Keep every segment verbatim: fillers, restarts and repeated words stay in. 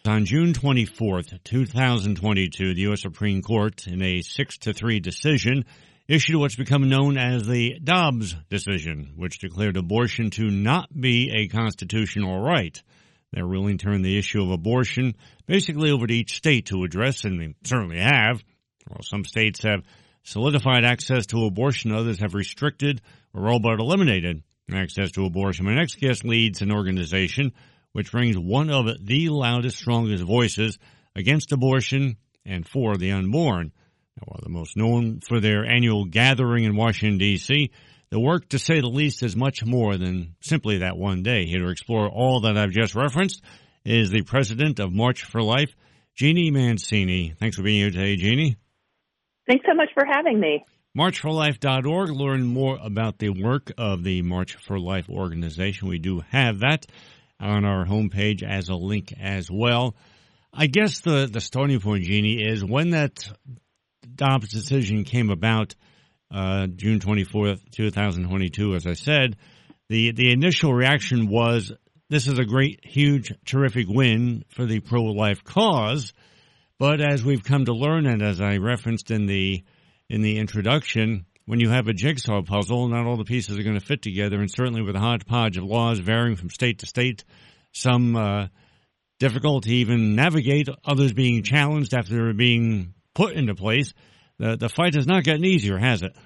On June twenty-fourth, two thousand twenty-two, the U S Supreme Court, in a six to three decision, issued what's become known as the Dobbs decision, which declared abortion to not be a constitutional right. Their ruling turned the issue of abortion basically over to each state to address, and they certainly have. Well, some states have solidified access to abortion, others have restricted or all but eliminated access to abortion. My next guest leads an organization which brings one of the loudest, strongest voices against abortion and for the unborn. While the most known for their annual gathering in Washington, D C, the work, to say the least, is much more than simply that one day. Here to explore all that I've just referenced is the president of March for Life, Jeannie Mancini. Thanks for being here today, Jeannie. Thanks so much for having me. march for life dot org. Learn more about the work of the March for Life organization. We do have that on our homepage as a link as well. I guess the, the starting point, Jeannie, is when that Dobbs decision came about, uh, June twenty-fourth, two thousand twenty-two, as I said, the, the initial reaction was, this is a great, huge, terrific win for the pro-life cause. But as we've come to learn, and as I referenced in the in the introduction, when you have a jigsaw puzzle, not all the pieces are going to fit together, and certainly with a hodgepodge of laws varying from state to state, some uh, difficult to even navigate, others being challenged after being put into place, the the fight has not gotten easier, has it?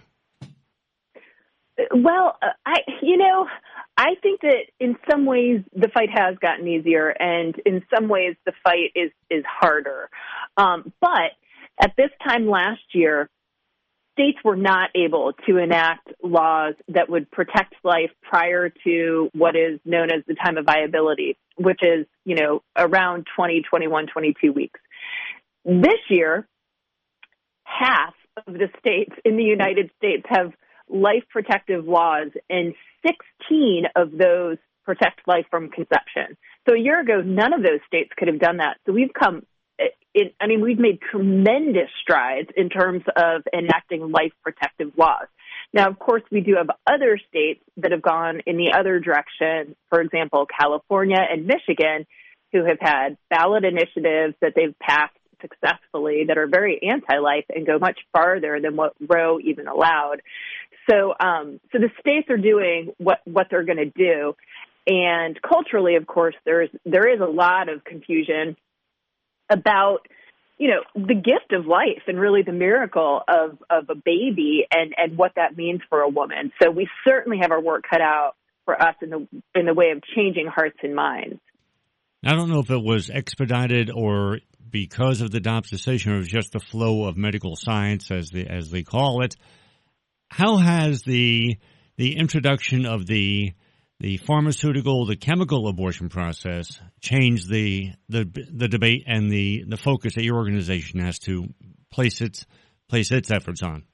Well, uh, I you know, I think that in some ways the fight has gotten easier, and in some ways the fight is, is harder. Um, but at this time last year, states were not able to enact laws that would protect life prior to what is known as the time of viability, which is, you know, around twenty, twenty-one, twenty-two weeks. This year, half of the states in the United States have life protective laws, and sixteen of those protect life from conception. So a year ago, none of those states could have done that. So we've come, it, I mean, we've made tremendous strides in terms of enacting life protective laws. Now, of course, we do have other states that have gone in the other direction. For example, California and Michigan, who have had ballot initiatives that they've passed successfully that are very anti-life and go much farther than what Roe even allowed. So, um, so the states are doing what, what they're going to do. And culturally, of course, there's, there is a lot of confusion about, you know, the gift of life and really the miracle of, of a baby and, and what that means for a woman. So we certainly have our work cut out for us in the, in the way of changing hearts and minds. I don't know if it was expedited or because of the Dobbs decision, or it was just the flow of medical science, as they, as they call it. How has the the introduction of the the pharmaceutical, the chemical abortion process changed the the the debate and the, the focus that your organization has to place its place its efforts on?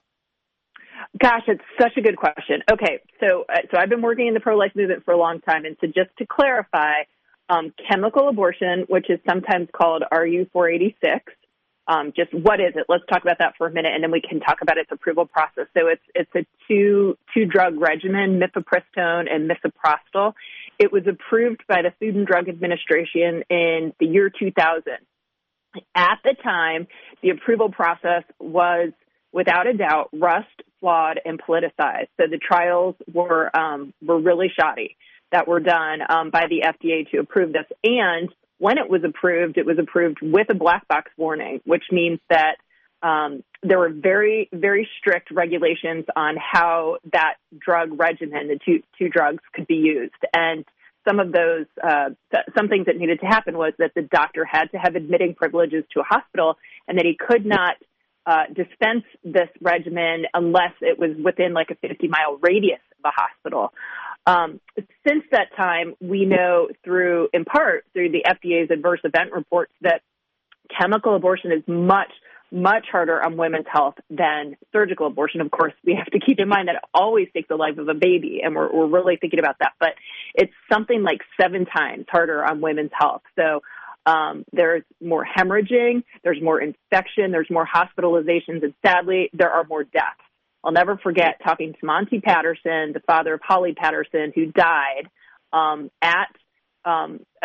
Gosh, it's such a good question. Okay, so uh, so I've been working in the pro-life movement for a long time, and so just to clarify, um, chemical abortion, which is sometimes called R U four eighty-six. Um, just what is it? Let's talk about that for a minute, and then we can talk about its approval process. So it's it's a two two drug regimen, mifepristone and misoprostol. It was approved by the Food and Drug Administration in the year two thousand. At the time, the approval process was, without a doubt, rushed, flawed, and politicized. So the trials were um, were really shoddy that were done um, by the F D A to approve this. And when it was approved, it was approved with a black box warning, which means that um, there were very, very strict regulations on how that drug regimen, the two, two drugs, could be used. And some of those, uh, some things that needed to happen was that the doctor had to have admitting privileges to a hospital, and that he could not uh, dispense this regimen unless it was within like a fifty-mile radius of a hospital. Um, since that time, we know through, in part, through the F D A's adverse event reports that chemical abortion is much, much harder on women's health than surgical abortion. Of course, we have to keep in mind that it always takes the life of a baby, and we're, we're really thinking about that. But it's something like seven times harder on women's health. So um, there's more hemorrhaging, there's more infection, there's more hospitalizations, and sadly, there are more deaths. I'll never forget talking to Monty Patterson, the father of Holly Patterson, who died um, at um,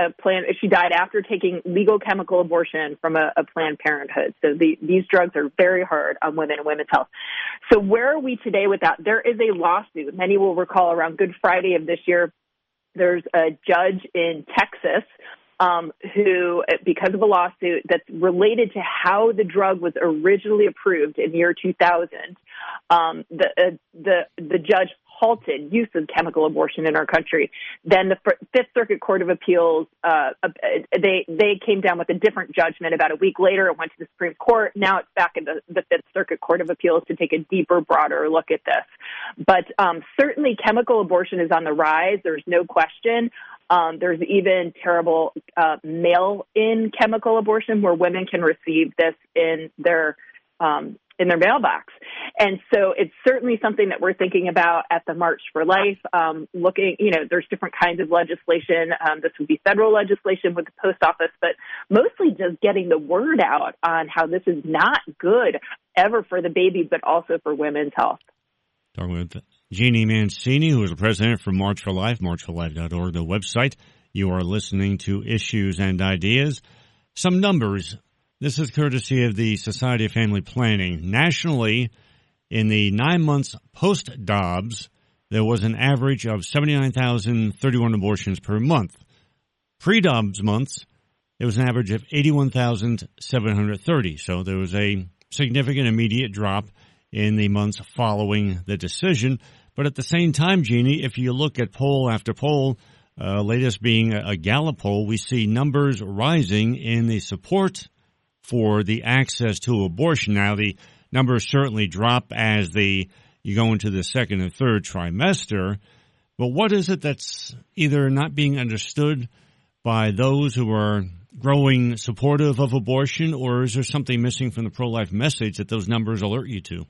a plan. She died after taking legal chemical abortion from a, a Planned Parenthood. So the, these drugs are very hard on women and women's health. So where are we today with that? There is a lawsuit. Many will recall around Good Friday of this year, there's a judge in Texas um, who, because of a lawsuit that's related to how the drug was originally approved in the year two thousand, um, the, uh, the the judge halted use of chemical abortion in our country. Then the Fifth Circuit Court of Appeals, uh, they they came down with a different judgment about a week later. It went to the Supreme Court. Now it's back in the, the Fifth Circuit Court of Appeals to take a deeper, broader look at this. But um, certainly chemical abortion is on the rise. There's no question. Um, there's even terrible uh, mail-in chemical abortion where women can receive this in their um, in their mailbox. And so it's certainly something that we're thinking about at the March for Life, um, looking, you know, there's different kinds of legislation. Um, this would be federal legislation with the post office, but mostly just getting the word out on how this is not good ever for the baby, but also for women's health. Talking with Jeannie Mancini, who is the president for March for Life, march for life dot org, the website. You are listening to Issues and Ideas. Some numbers. This is courtesy of the Society of Family Planning. Nationally, in the nine months post-Dobbs, there was an average of seventy-nine thousand thirty-one abortions per month. Pre-Dobbs months, it was an average of eighty-one thousand seven hundred thirty. So there was a significant immediate drop in the months following the decision. But at the same time, Jeannie, if you look at poll after poll, uh, latest being a, a Gallup poll, we see numbers rising in the support for the access to abortion. Now, the numbers certainly drop as the you go into the second and third trimester, but what is it that's either not being understood by those who are growing supportive of abortion, or is there something missing from the pro-life message that those numbers alert you to?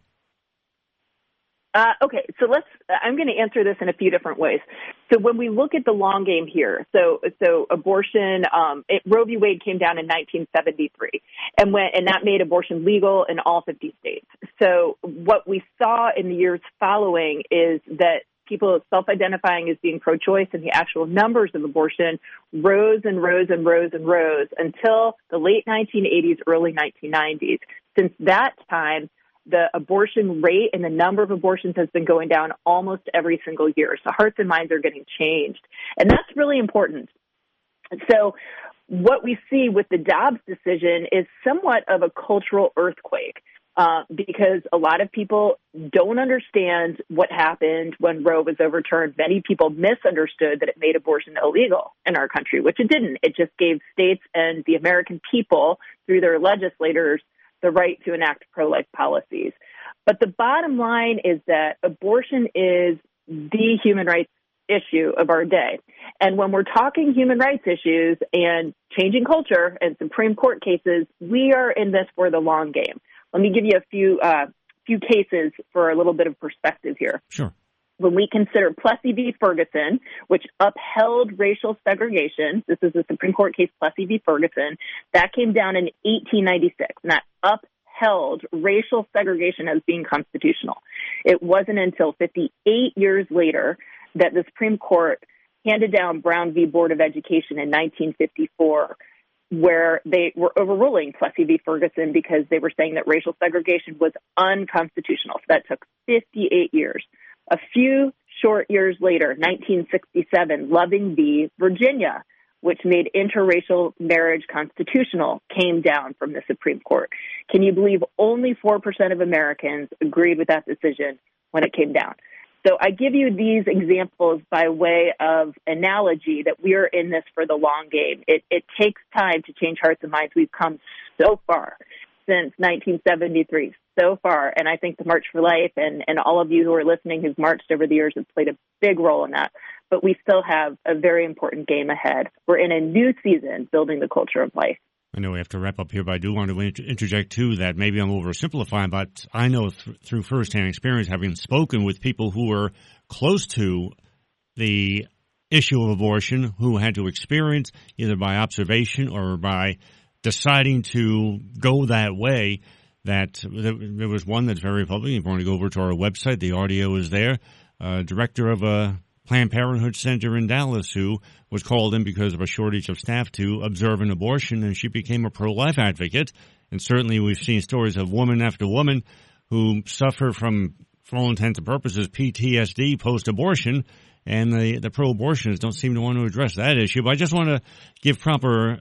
Uh, okay, so let's. I'm going to answer this in a few different ways. So when we look at the long game here, so so abortion, um, it, Roe v. Wade came down in nineteen seventy-three, and when and that made abortion legal in all fifty states. So what we saw in the years following is that people self-identifying as being pro-choice and the actual numbers of abortion rose and rose and rose and rose until the late nineteen eighties, early nineteen nineties. Since that time, the abortion rate and the number of abortions has been going down almost every single year. So hearts and minds are getting changed. And that's really important. So what we see with the Dobbs decision is somewhat of a cultural earthquake uh, because a lot of people don't understand what happened when Roe was overturned. Many people misunderstood that it made abortion illegal in our country, which it didn't. It just gave states and the American people, through their legislators, the right to enact pro-life policies. But the bottom line is that abortion is the human rights issue of our day. And when we're talking human rights issues and changing culture and Supreme Court cases, we are in this for the long game. Let me give you a few uh, few cases for a little bit of perspective here. Sure. When we consider Plessy v. Ferguson, which upheld racial segregation, this is the Supreme Court case Plessy v. Ferguson, that came down in eighteen ninety-six, and that upheld racial segregation as being constitutional. It wasn't until fifty-eight years later that the Supreme Court handed down Brown v. Board of Education in nineteen fifty-four, where they were overruling Plessy v. Ferguson because they were saying that racial segregation was unconstitutional. So that took fifty-eight years. A few short years later, nineteen sixty-seven, Loving v. Virginia, which made interracial marriage constitutional, came down from the Supreme Court. Can you believe only four percent of Americans agreed with that decision when it came down? So I give you these examples by way of analogy that we are in this for the long game. It, it takes time to change hearts and minds. We've come so far since nineteen seventy-three, so far. And I think the March for Life and, and all of you who are listening who've marched over the years have played a big role in that. But we still have a very important game ahead. We're in a new season building the culture of life. I know we have to wrap up here, but I do want to inter- interject, too, that maybe I'm oversimplifying, but I know th- through firsthand experience, having spoken with people who were close to the issue of abortion, who had to experience either by observation or by deciding to go that way, that there was one that's very public. If you want to go over to our website, the audio is there. Uh, director of a Planned Parenthood Center in Dallas, who was called in because of a shortage of staff to observe an abortion, and she became a pro-life advocate. And certainly we've seen stories of woman after woman who suffer from, for all intents and purposes, P T S D post-abortion, and the, the pro-abortionists don't seem to want to address that issue. But I just want to give proper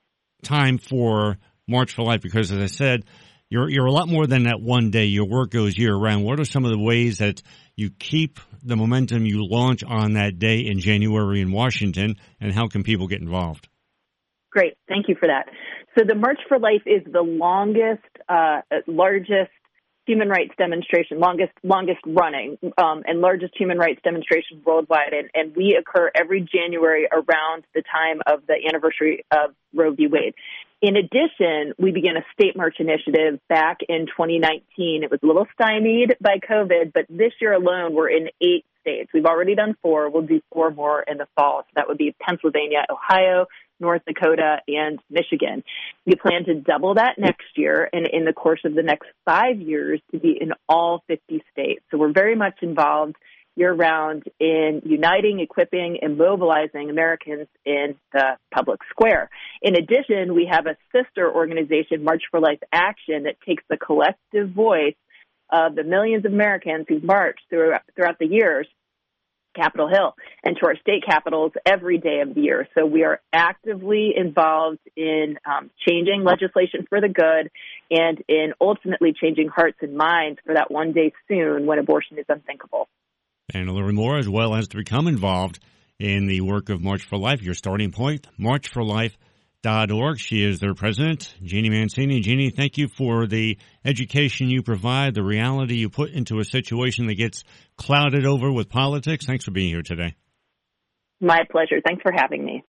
time for March for Life because, as I said, You're you're a lot more than that one day. Your work goes year round. What are some of the ways that you keep the momentum you launch on that day in January in Washington, and how can people get involved? Great. Thank you for that. So the March for Life is the longest, uh, largest human rights demonstration, longest longest running, um, and largest human rights demonstration worldwide. And, and we occur every January around the time of the anniversary of Roe v. Wade. In addition, we began a state march initiative back in twenty nineteen. It was a little stymied by COVID, but this year alone, we're in eight states. We've already done four. We'll do four more in the fall. So that would be Pennsylvania, Ohio, North Dakota, and Michigan. We plan to double that next year and in the course of the next five years to be in all fifty states. So we're very much involved year-round in uniting, equipping, and mobilizing Americans in the public square. In addition, we have a sister organization, March for Life Action, that takes the collective voice of the millions of Americans who've marched throughout, throughout the years, Capitol Hill, and to our state capitals every day of the year. So we are actively involved in um, changing legislation for the good and in ultimately changing hearts and minds for that one day soon when abortion is unthinkable. And to learn more, as well as to become involved in the work of March for Life, your starting point, march for life dot org. She is their president, Jeannie Mancini. Jeannie, thank you for the education you provide, the reality you put into a situation that gets clouded over with politics. Thanks for being here today. My pleasure. Thanks for having me.